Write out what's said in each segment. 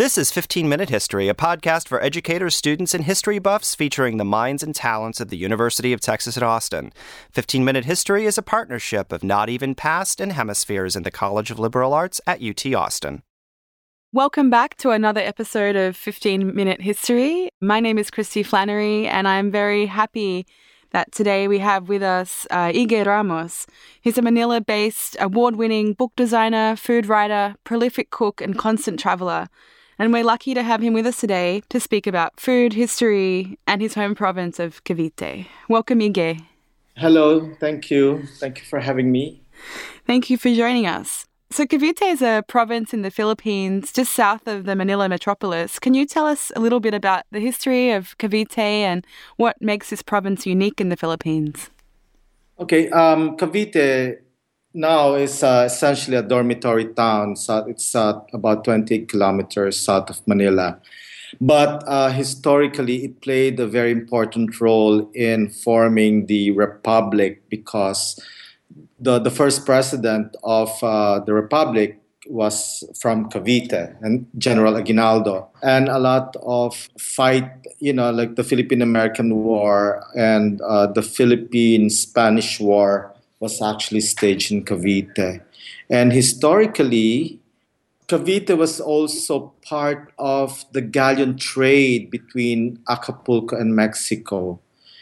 This is 15 Minute History, a podcast for educators, students, and history buffs featuring the minds and talents of the University of Texas at Austin. 15 Minute History is a partnership of Not Even Past and Hemispheres in the College of Liberal Arts at UT Austin. Welcome back to another episode of 15 Minute History. My name is Christy Flannery, and I'm very happy that today we have with us Ige Ramos. He's a Manila-based, award-winning book designer, food writer, prolific cook, and constant traveler. And we're lucky to have him with us today to speak about food, history, and his home province of Cavite. Welcome, Ige. Hello, thank you. Thank you for having me. Thank you for joining us. So Cavite is a province in the Philippines, just south of the Manila metropolis. Can you tell us a little bit about the history of Cavite and what makes this province unique in the Philippines? Okay, Cavite now is essentially a dormitory town. So it's about 20 kilometers south of Manila. But historically, it played a very important role in forming the republic because the first president of the republic was from Cavite, and General Aguinaldo. And a lot of fight, like the Philippine-American War and the Philippine-Spanish War was actually staged in Cavite. And historically, Cavite was also part of the galleon trade between Acapulco and Mexico.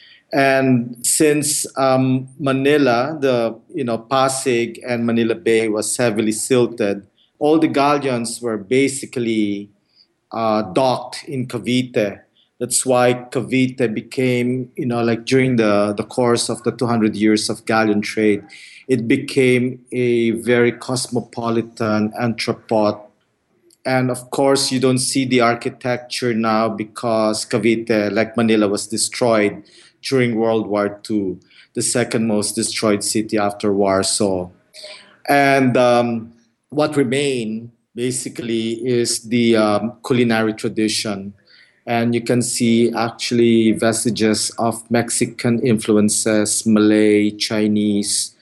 And since Manila, Pasig and Manila Bay was heavily silted, all the galleons were basically docked in Cavite. That's why Cavite became, during the course of the 200 years of galleon trade, it became a very cosmopolitan entrepot. And of course, you don't see the architecture now because Cavite, like Manila, was destroyed during World War II, the second most destroyed city after Warsaw. And what remained basically is the culinary tradition. And you can see actually vestiges of Mexican influences, Malay, Chinese,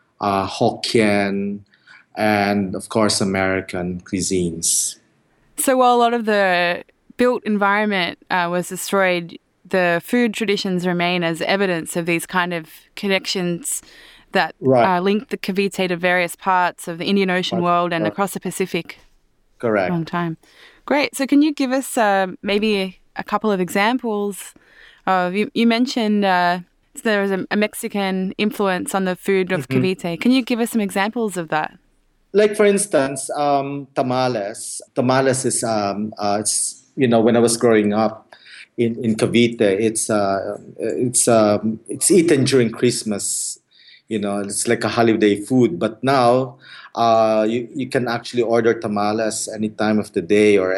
Hokkien, and of course American cuisines. So while a lot of the built environment was destroyed, the food traditions remain as evidence of these kind of connections that link the Cavite to various parts of the Indian Ocean world and across the Pacific. Correct. For a long time. Great. So can you give us maybe a couple of examples of, you mentioned there was a Mexican influence on the food of Cavite. Can you give us some examples of that? Like, for instance, tamales. Tamales is, when I was growing up in Cavite, it's eaten during Christmas. It's like a holiday food. But now, you can actually order tamales any time of the day or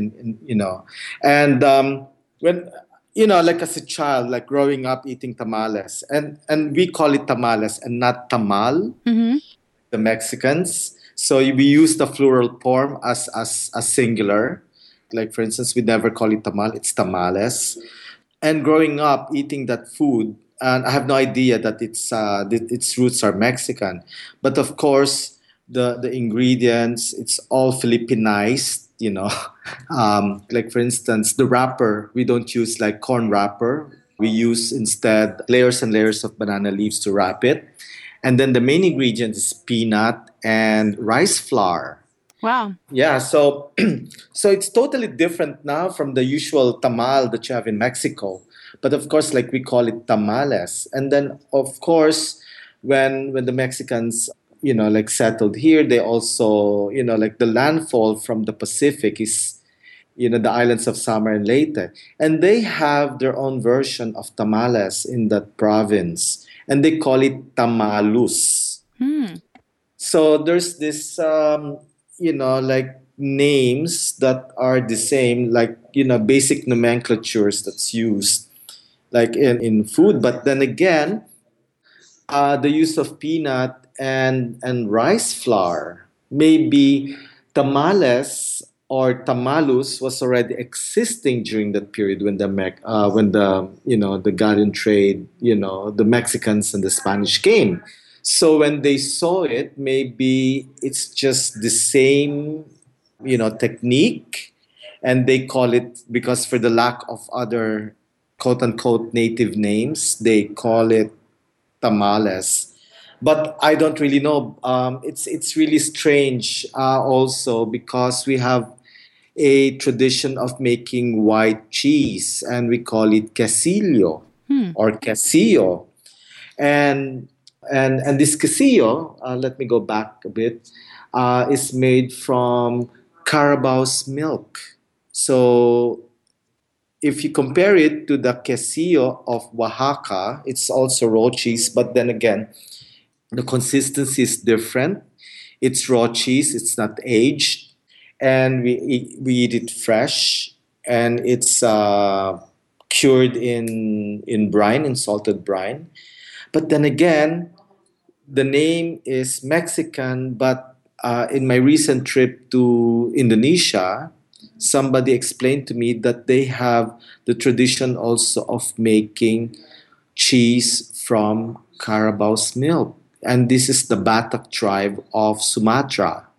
when like as a child, like growing up eating tamales, and we call it tamales and not tamal, the Mexicans. So we use the plural form as singular. Like, for instance, we never call it tamal, it's tamales. And growing up eating that food, and I have no idea that its roots are Mexican. But of course, the ingredients, it's all Filipinized, like, for instance, the wrapper, we don't use like corn wrapper. We use instead layers and layers of banana leaves to wrap it. And then the main ingredient is peanut and rice flour. Wow. Yeah, so it's totally different now from the usual tamal that you have in Mexico. But of course, like, we call it tamales. And then, of course, when the Mexicans, settled here, they also, like, the landfall from the Pacific is, the islands of Samar and Leyte. And they have their own version of tamales in that province. And they call it tamalus. So there's this, like, names that are the same, like, basic nomenclatures that's used, like in food. But then again, the use of peanut and rice flour, maybe tamales or tamalus was already existing during that period when the galleon trade, the Mexicans and the Spanish came. So when they saw it, maybe it's just the same, technique, and they call it, because for the lack of other quote unquote native names, they call it tamales. But I don't really know. It's really strange also because we have a tradition of making white cheese, and we call it quesillo or quesillo. And and this quesillo, let me go back a bit, is made from Carabao's milk. So if you compare it to the quesillo of Oaxaca, it's also raw cheese, but then again, the consistency is different. It's raw cheese, it's not aged, and we eat it fresh, and it's cured in brine, in salted brine. But then again, the name is Mexican, but in my recent trip to Indonesia, somebody explained to me that they have the tradition also of making cheese from Carabao's milk. And this is the Batak tribe of Sumatra.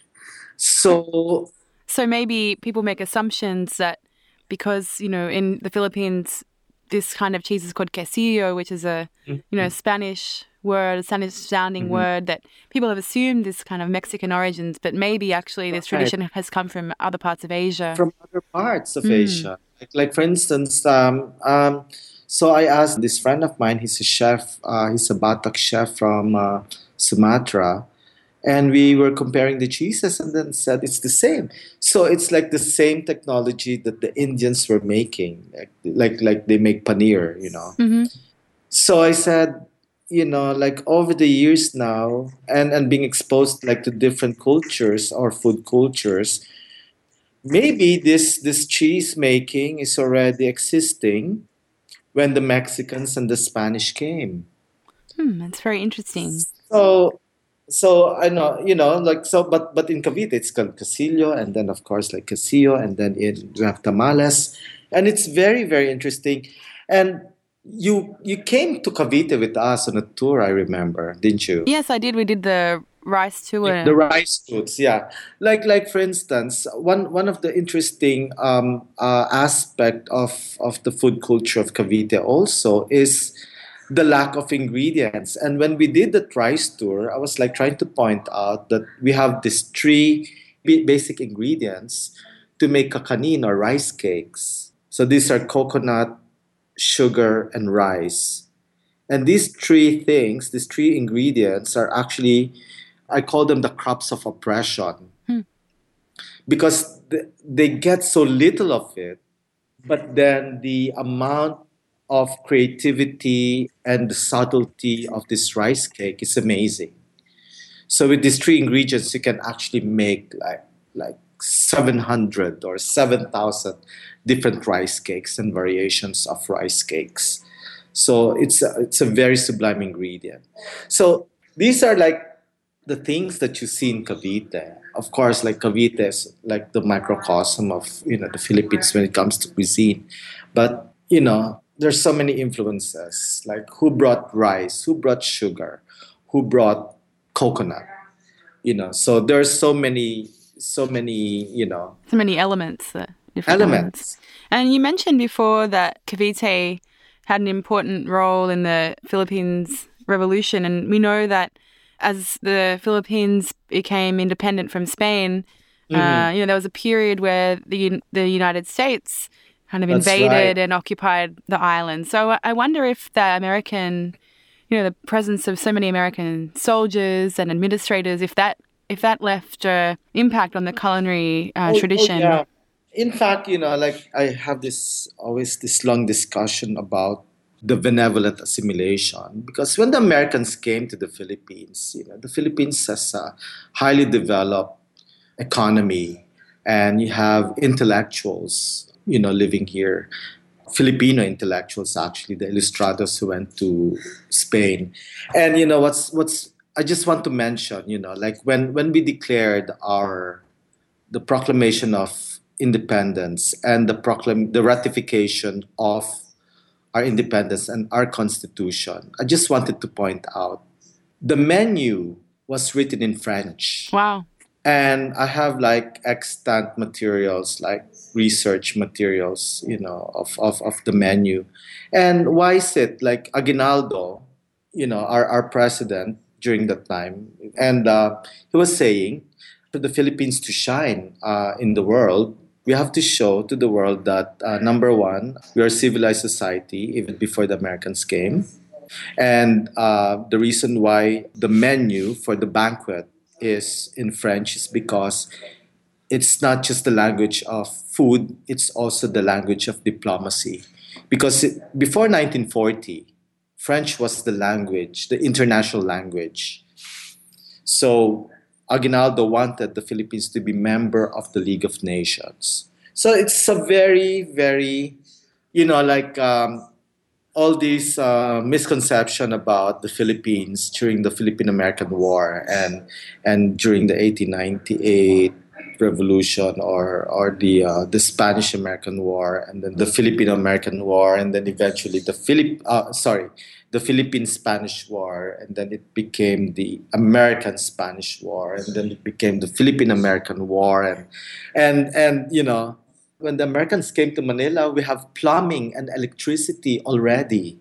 So, So maybe people make assumptions that because, in the Philippines, this kind of cheese is called quesillo, which is a, Spanish word, Spanish sounding word, that people have assumed this kind of Mexican origins, but maybe actually this tradition has come from other parts of Asia. from other parts of Asia. Like for instance, so I asked this friend of mine, he's a chef, he's a Batak chef from Sumatra, and we were comparing the cheeses and then said it's the same. So it's like the same technology that the Indians were making, like they make paneer. So I said, like over the years now, and being exposed like to different cultures or food cultures, maybe this cheese making is already existing when the Mexicans and the Spanish came. That's very interesting. So so I know, like so, but in Cavite it's called Casillo, and then of course like Casillo, and then we have tamales, and it's very very interesting. And you came to Cavite with us on a tour, I remember, didn't you? Yes, I did. We did the rice tour. The rice foods, yeah. Like for instance, one of the interesting aspect of the food culture of Cavite also is the lack of ingredients. And when we did the rice tour, I was like trying to point out that we have these three basic ingredients to make kakanin or rice cakes. So these are coconut, sugar, and rice. And these three things, these three ingredients are actually, I call them the crops of oppression because they get so little of it, but then the amount of creativity and the subtlety of this rice cake is amazing. So with these three ingredients, you can actually make like 700 or 7,000 different rice cakes and variations of rice cakes. So it's a very sublime ingredient. So these are like the things that you see in Cavite. Of course, like Cavite is like the microcosm of the Philippines when it comes to cuisine. But there's so many influences. Like who brought rice, who brought sugar, who brought coconut. So there's so many elements, different elements. And you mentioned before that Cavite had an important role in the Philippines revolution, and we know that as the Philippines became independent from Spain, there was a period where the United States kind of invaded and occupied the island. So I wonder if the American, the presence of so many American soldiers and administrators, if that left an impact on the culinary tradition. Oh, yeah. In fact, like I have this long discussion about the benevolent assimilation, because when the Americans came to the Philippines, the Philippines has a highly developed economy, and you have intellectuals, living here, Filipino intellectuals actually, the Ilustrados who went to Spain, and what's I just want to mention, like when we declared the proclamation of independence and the ratification of our independence and our constitution, I just wanted to point out the menu was written in French. Wow. And I have like extant materials, like research materials, of the menu. And why is it like Aguinaldo, our president during that time, and he was saying, for the Philippines to shine in the world, we have to show to the world that number one, we are a civilized society even before the Americans came. And the reason why the menu for the banquet is in French is because it's not just the language of food, it's also the language of diplomacy. Because before 1940, French was the language, the international language. So Aguinaldo wanted the Philippines to be member of the League of Nations. So it's a very, very, like all these misconception about the Philippines during the Philippine-American War and during the 1898 revolution or the Spanish-American War and then the Filipino-American War and then eventually the Philippine-Spanish War and then it became the American-Spanish War and then it became the Philippine-American War and when the Americans came to Manila, we have plumbing and electricity already.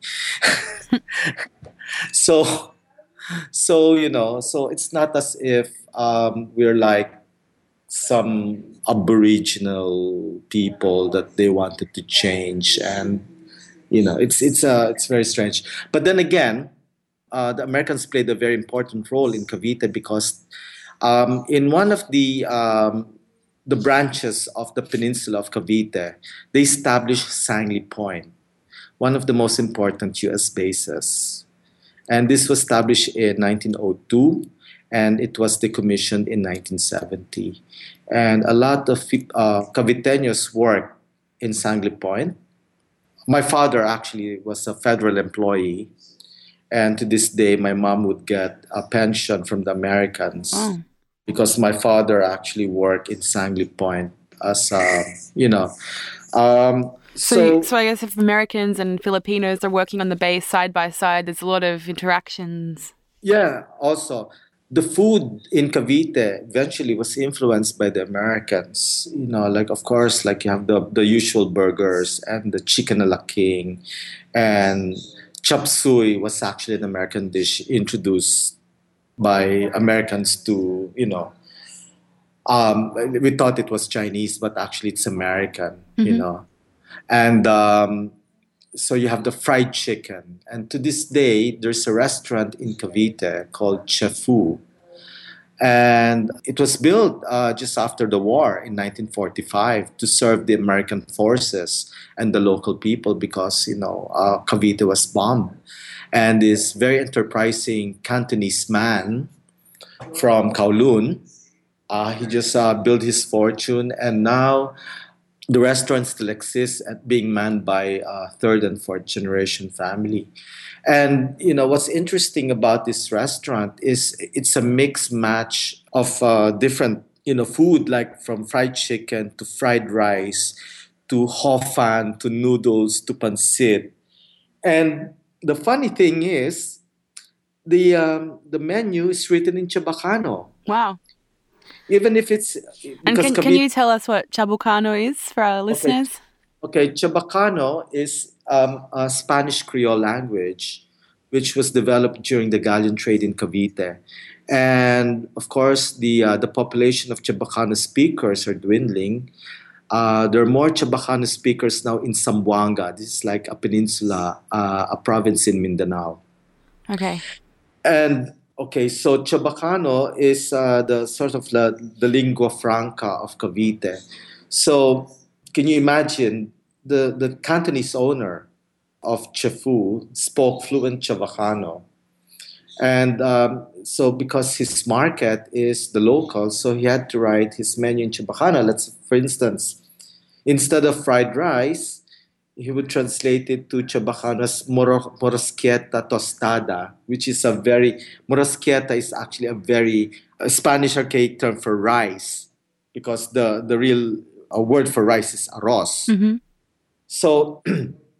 so, so it's not as if we're like some aboriginal people that they wanted to change, and it's very strange. But then again, the Americans played a very important role in Cavite because in one of the branches of the peninsula of Cavite, they established Sangley Point, one of the most important U.S. bases. And this was established in 1902, and it was decommissioned in 1970. And a lot of Caviteños worked in Sangley Point. My father actually was a federal employee, and to this day, my mom would get a pension from the Americans. Oh. Because my father actually worked in Sangley Point as so I guess if Americans and Filipinos are working on the base side by side, there's a lot of interactions. yeah. Also, the food in Cavite eventually was influenced by the Americans. Like of course, like you have the usual burgers and the chicken a la king, and chop suey was actually an American dish introduced by Americans to, we thought it was Chinese, but actually it's American, And so you have the fried chicken. And to this day, there's a restaurant in Cavite called Chefu. And it was built just after the war in 1945 to serve the American forces and the local people because, Cavite was bombed. And this very enterprising Cantonese man from Kowloon, he just built his fortune, and now the restaurant still exists at being manned by third and fourth generation family. And what's interesting about this restaurant is it's a mixed match of different food, like from fried chicken to fried rice to hofan to noodles to pancit. And the funny thing is, the menu is written in Chabacano. Wow. Even if it's and can you tell us what Chabucano is for our listeners? Okay, Chabacano is a Spanish Creole language, which was developed during the galleon trade in Cavite, and of course the population of Chabacano speakers are dwindling. There are more Chabacano speakers now in Zamboanga. This is like a peninsula, a province in Mindanao. Okay. And okay, so Chabacano is the sort of the lingua franca of Cavite. So can you imagine the Cantonese owner of Chefu spoke fluent Chabacano. And so because his market is the locals, so he had to write his menu in Chabacano. For instance, instead of fried rice, he would translate it to Chabacano's morosquieta tostada, which is morosquieta is actually a very Spanish archaic term for rice, because the real word for rice is arroz. Mm-hmm. So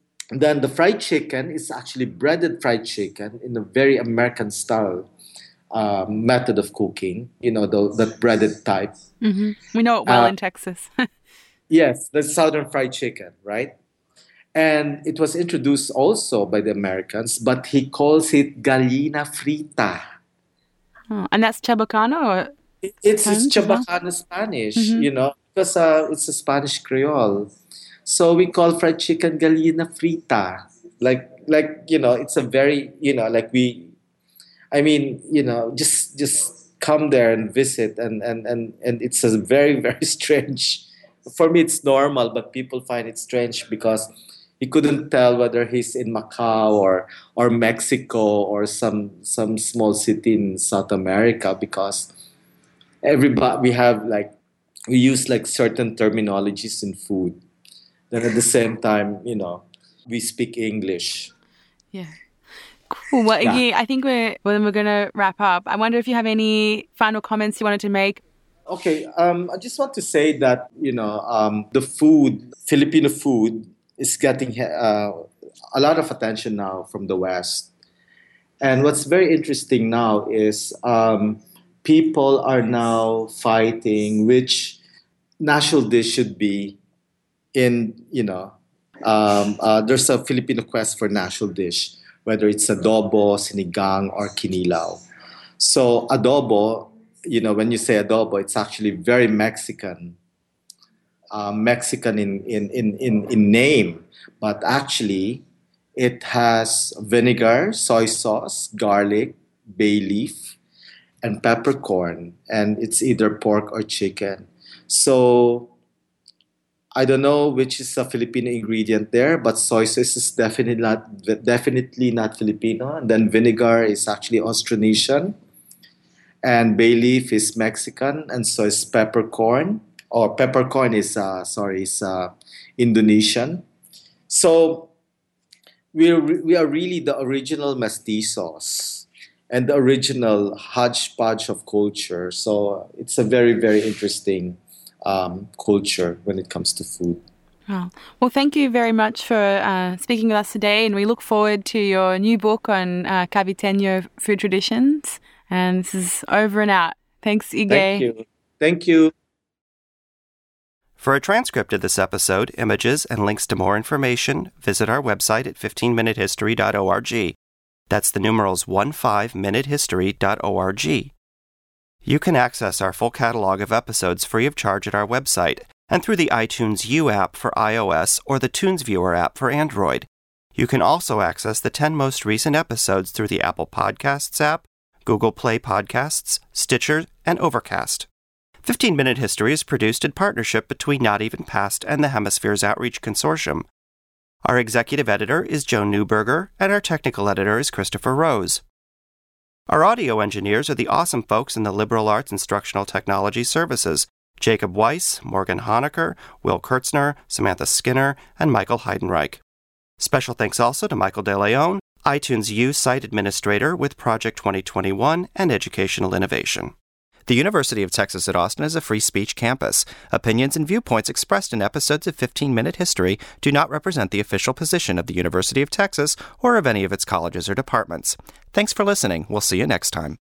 then the fried chicken is actually breaded fried chicken in a very American style. method of cooking, the breaded type. Mm-hmm. We know it well in Texas. Yes, the southern fried chicken, right? And it was introduced also by the Americans, but he calls it gallina frita. Oh, and that's Chabacano or It's Spanish as well? Chabacano Spanish, Mm-hmm. because it's a Spanish Creole. So we call fried chicken gallina frita. It's a very, just come there and visit, and it's a very, very strange. For me, it's normal, but people find it strange because he couldn't tell whether he's in Macau or Mexico or some small city in South America, because everybody we use like certain terminologies in food. Then at the same time, we speak English. Yeah. Cool. Well, Yeah. Iggy, I think we're going to wrap up. I wonder if you have any final comments you wanted to make. Okay, I just want to say that the food, Filipino food, is getting a lot of attention now from the West. And what's very interesting now is people are now fighting which national dish should be in. There's a Filipino quest for national dish, whether it's adobo, sinigang, or kinilaw. So adobo, when you say adobo, it's actually very Mexican, Mexican in name, but actually it has vinegar, soy sauce, garlic, bay leaf, and peppercorn, and it's either pork or chicken. So I don't know which is a Filipino ingredient there, but soy sauce is definitely not Filipino. And then vinegar is actually Austronesian, and bay leaf is Mexican, and so is peppercorn. Or peppercorn is Indonesian. So we are really the original mestizos and the original hodgepodge of culture. So it's a very, very interesting culture when it comes to food. Oh. Well, thank you very much for speaking with us today, and we look forward to your new book on Caviteño food traditions. And this is over and out. Thanks, Ige. Thank you. Thank you. For a transcript of this episode, images, and links to more information, visit our website at 15minutehistory.org. That's the numerals 15minutehistory.org. You can access our full catalog of episodes free of charge at our website and through the iTunes U app for iOS or the Tunes Viewer app for Android. You can also access the 10 most recent episodes through the Apple Podcasts app, Google Play Podcasts, Stitcher, and Overcast. 15-Minute History is produced in partnership between Not Even Past and the Hemispheres Outreach Consortium. Our executive editor is Joan Newberger, and our technical editor is Christopher Rose. Our audio engineers are the awesome folks in the Liberal Arts Instructional Technology Services, Jacob Weiss, Morgan Honecker, Will Kurtzner, Samantha Skinner, and Michael Heidenreich. Special thanks also to Michael De Leon, iTunes U Site Administrator with Project 2021 and Educational Innovation. The University of Texas at Austin is a free speech campus. Opinions and viewpoints expressed in episodes of 15-Minute History do not represent the official position of the University of Texas or of any of its colleges or departments. Thanks for listening. We'll see you next time.